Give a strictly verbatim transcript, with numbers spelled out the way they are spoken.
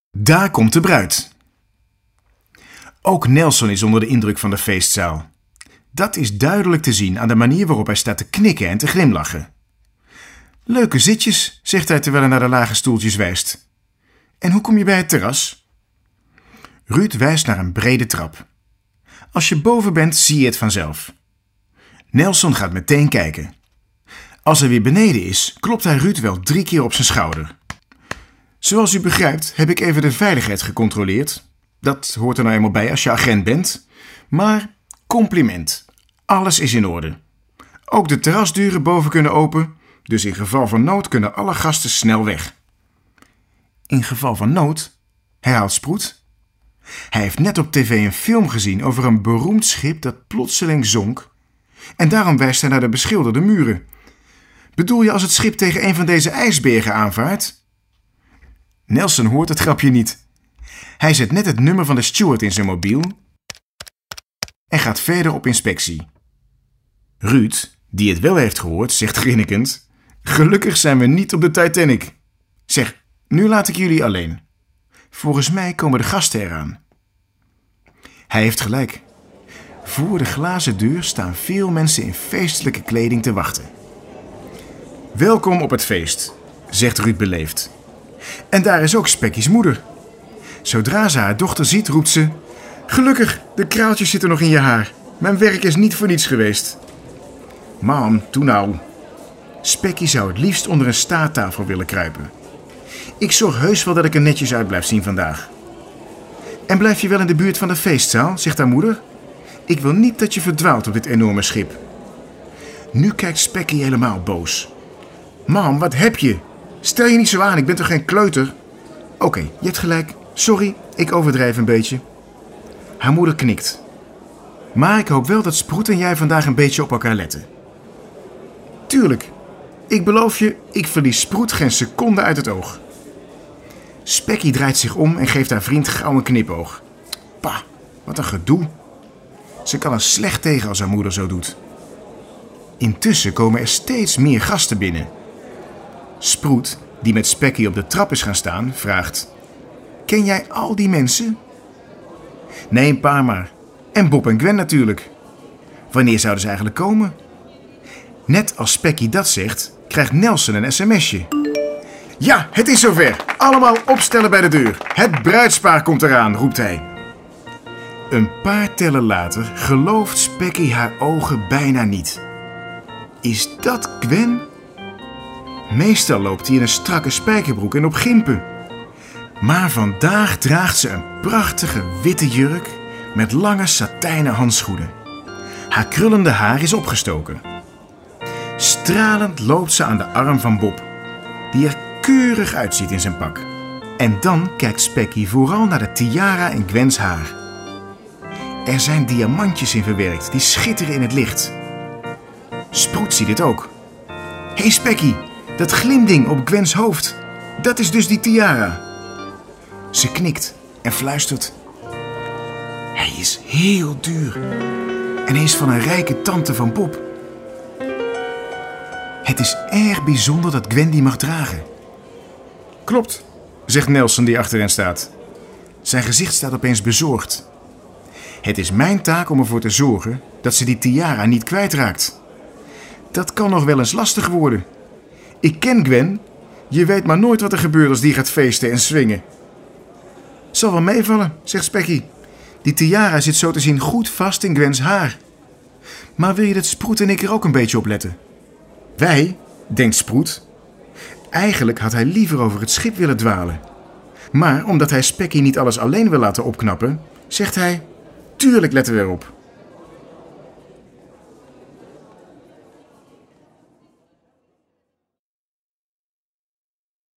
Daar komt de bruid. Ook Nelson is onder de indruk van de feestzaal. Dat is duidelijk te zien aan de manier waarop hij staat te knikken en te glimlachen. Leuke zitjes, zegt hij terwijl hij naar de lage stoeltjes wijst. En hoe kom je bij het terras? Ruud wijst naar een brede trap. Als je boven bent, zie je het vanzelf. Nelson gaat meteen kijken. Als hij weer beneden is, klopt hij Ruud wel drie keer op zijn schouder. Zoals u begrijpt, heb ik even de veiligheid gecontroleerd. Dat hoort er nou eenmaal bij als je agent bent. Maar compliment. Alles is in orde. Ook de terrasdeuren boven kunnen open, dus in geval van nood kunnen alle gasten snel weg. In geval van nood? Herhaalt Sproet. Hij heeft net op tv een film gezien over een beroemd schip dat plotseling zonk. En daarom wijst hij naar de beschilderde muren. Bedoel je als het schip tegen een van deze ijsbergen aanvaart? Nelson hoort het grapje niet. Hij zet net het nummer van de steward in zijn mobiel en gaat verder op inspectie. Ruud, die het wel heeft gehoord, zegt grinnikend: gelukkig zijn we niet op de Titanic. Zeg, nu laat ik jullie alleen. Volgens mij komen de gasten eraan. Hij heeft gelijk. Voor de glazen deur staan veel mensen in feestelijke kleding te wachten. Welkom op het feest, zegt Ruud beleefd. En daar is ook Spekky's moeder. Zodra ze haar dochter ziet, roept ze: gelukkig, de kraaltjes zitten nog in je haar. Mijn werk is niet voor niets geweest. Mam, toe nou. Spekky zou het liefst onder een staattafel willen kruipen. Ik zorg heus wel dat ik er netjes uit blijf zien vandaag. En blijf je wel in de buurt van de feestzaal, zegt haar moeder. Ik wil niet dat je verdwaalt op dit enorme schip. Nu kijkt Spekky helemaal boos. Mam, wat heb je? Stel je niet zo aan, ik ben toch geen kleuter? Oké, okay, je hebt gelijk. Sorry, ik overdrijf een beetje. Haar moeder knikt. Maar ik hoop wel dat Sproet en jij vandaag een beetje op elkaar letten. Tuurlijk. Ik beloof je, ik verlies Sproet geen seconde uit het oog. Spekky draait zich om en geeft haar vriend gauw een knipoog. Pa, wat een gedoe. Ze kan er slecht tegen als haar moeder zo doet. Intussen komen er steeds meer gasten binnen. Sproet, die met Spekky op de trap is gaan staan, vraagt: ken jij al die mensen? Nee, een paar maar. En Bob en Gwen natuurlijk. Wanneer zouden ze eigenlijk komen? Net als Spekky dat zegt, krijgt Nelson een sms'je. Ja, het is zover. Allemaal opstellen bij de deur. Het bruidspaar komt eraan, roept hij. Een paar tellen later gelooft Spekky haar ogen bijna niet. Is dat Gwen? Meestal loopt hij in een strakke spijkerbroek en op gimpen. Maar vandaag draagt ze een prachtige witte jurk met lange satijnen handschoenen. Haar krullende haar is opgestoken. Stralend loopt ze aan de arm van Bob, die er keurig uitziet in zijn pak. En dan kijkt Spekky vooral naar de tiara in Gwen's haar. Er zijn diamantjes in verwerkt, die schitteren in het licht. Sproet ziet het ook. Hé hey Spekky, dat glimding op Gwen's hoofd, dat is dus die tiara. Ze knikt en fluistert: hij is heel duur en hij is van een rijke tante van Bob. Het is erg bijzonder dat Gwen die mag dragen. Klopt, zegt Nelson die achter hen staat. Zijn gezicht staat opeens bezorgd. Het is mijn taak om ervoor te zorgen dat ze die tiara niet kwijtraakt. Dat kan nog wel eens lastig worden. Ik ken Gwen. Je weet maar nooit wat er gebeurt als die gaat feesten en swingen. Zal wel meevallen, zegt Spekky. Die tiara zit zo te zien goed vast in Gwen's haar. Maar wil je dat Sproet en ik er ook een beetje op letten? Wij, denkt Sproet. Eigenlijk had hij liever over het schip willen dwalen. Maar omdat hij Spekky niet alles alleen wil laten opknappen, zegt hij: tuurlijk letten we erop.